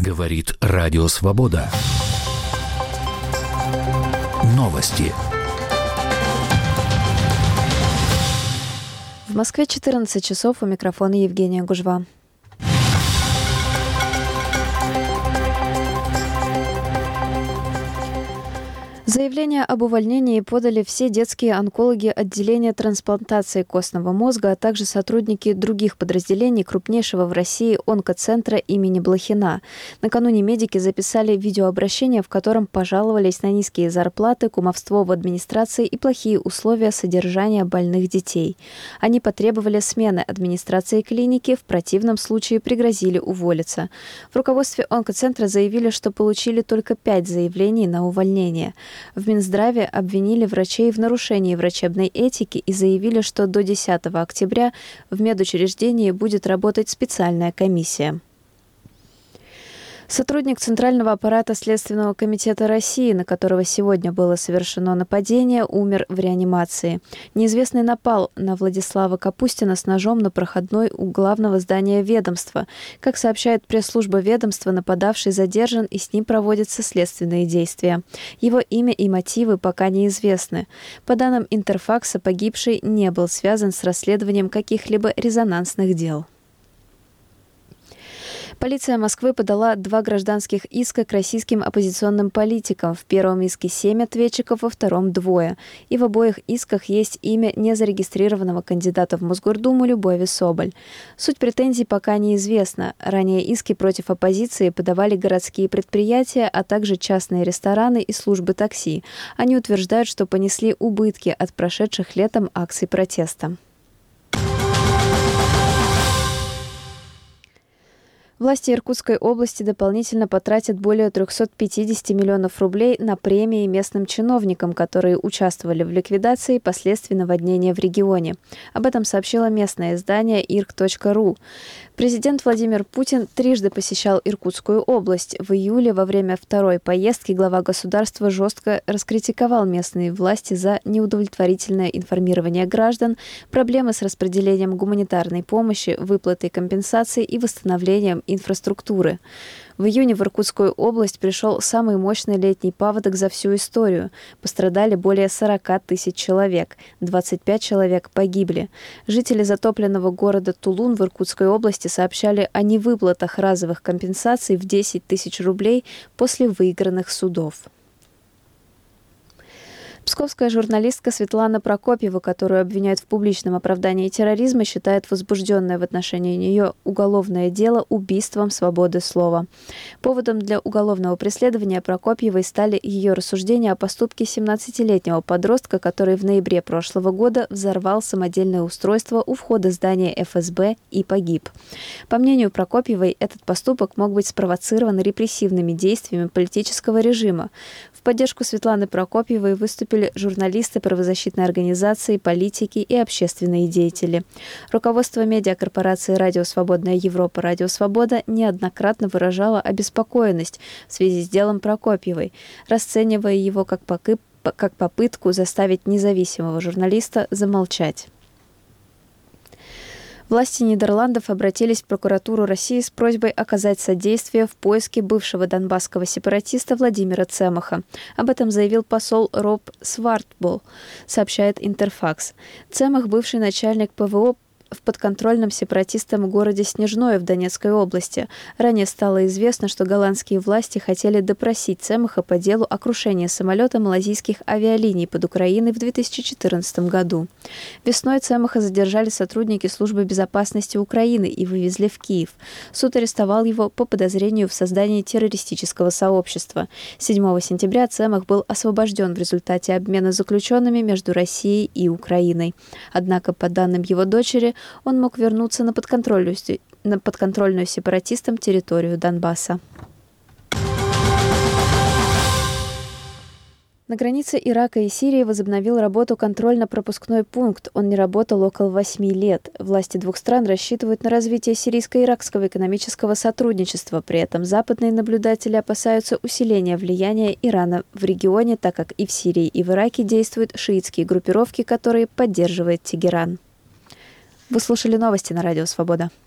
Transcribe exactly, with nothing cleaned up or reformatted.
Говорит Радио Свобода. Новости. В Москве четырнадцать часов, у микрофона Евгения Гужва. Заявление об увольнении подали все детские онкологи отделения трансплантации костного мозга, а также сотрудники других подразделений крупнейшего в России онкоцентра имени Блохина. Накануне медики записали видеообращение, в котором пожаловались на низкие зарплаты, кумовство в администрации и плохие условия содержания больных детей. Они потребовали смены администрации клиники, в противном случае пригрозили уволиться. В руководстве онкоцентра заявили, что получили только пять заявлений на увольнение. В Минздраве обвинили врачей в нарушении врачебной этики и заявили, что до десятого октября в медучреждении будет работать специальная комиссия. Сотрудник Центрального аппарата Следственного комитета России, на которого сегодня было совершено нападение, умер в реанимации. Неизвестный напал на Владислава Капустина с ножом на проходной у главного здания ведомства. Как сообщает пресс-служба ведомства, нападавший задержан и с ним проводятся следственные действия. Его имя и мотивы пока неизвестны. По данным Интерфакса, погибший не был связан с расследованием каких-либо резонансных дел. Полиция Москвы подала два гражданских иска к российским оппозиционным политикам. В первом иске семь ответчиков, во втором – двое. И в обоих исках есть имя незарегистрированного кандидата в Мосгордуму Любови Соболь. Суть претензий пока неизвестна. Ранее иски против оппозиции подавали городские предприятия, а также частные рестораны и службы такси. Они утверждают, что понесли убытки от прошедших летом акций протеста. Власти Иркутской области дополнительно потратят более триста пятьдесят миллионов рублей на премии местным чиновникам, которые участвовали в ликвидации последствий наводнения в регионе. Об этом сообщило местное издание ир к точка ру. Президент Владимир Путин трижды посещал Иркутскую область. В июле во время второй поездки глава государства жестко раскритиковал местные власти за неудовлетворительное информирование граждан, проблемы с распределением гуманитарной помощи, выплатой компенсаций и восстановлением инфраструктуры. В июне в Иркутскую область пришел самый мощный летний паводок за всю историю. Пострадали более сорок тысяч человек. двадцать пять человек погибли. Жители затопленного города Тулун в Иркутской области сообщали о невыплатах разовых компенсаций в десять тысяч рублей после выигранных судов. Псковская журналистка Светлана Прокопьева, которую обвиняют в публичном оправдании терроризма, считает возбужденное в отношении нее уголовное дело убийством свободы слова. Поводом для уголовного преследования Прокопьевой стали ее рассуждения о поступке семнадцатилетнего подростка, который в ноябре прошлого года взорвал самодельное устройство у входа здания эф эс бэ и погиб. По мнению Прокопьевой, этот поступок мог быть спровоцирован репрессивными действиями политического режима. В поддержку Светланы Прокопьевой выступили журналисты, правозащитные организации, политики и общественные деятели. Руководство медиакорпорации «Радио Свободная Европа» «Радио Свобода» неоднократно выражало обеспокоенность в связи с делом Прокопьевой, расценивая его как, покып, как попытку заставить независимого журналиста замолчать. Власти Нидерландов обратились в прокуратуру России с просьбой оказать содействие в поиске бывшего донбасского сепаратиста Владимира Цемаха. Об этом заявил посол Роб Свартбол, сообщает Интерфакс. Цемах – бывший начальник пэ вэ о в подконтрольном сепаратистам городе Снежное в Донецкой области. Ранее стало известно, что голландские власти хотели допросить Цемаха по делу о крушении самолета малазийских авиалиний под Украиной в две тысячи четырнадцатом году. Весной Цемаха задержали сотрудники службы безопасности Украины и вывезли в Киев. Суд арестовал его по подозрению в создании террористического сообщества. седьмого сентября Цемах был освобожден в результате обмена заключенными между Россией и Украиной. Однако, по данным его дочери, он мог вернуться на подконтрольную, на подконтрольную сепаратистам территорию Донбасса. На границе Ирака и Сирии возобновил работу контрольно-пропускной пункт. Он не работал около восьми лет. Власти двух стран рассчитывают на развитие сирийско-иракского экономического сотрудничества. При этом западные наблюдатели опасаются усиления влияния Ирана в регионе, так как и в Сирии, и в Ираке действуют шиитские группировки, которые поддерживает Тегеран. Вы слушали новости на Радио Свобода.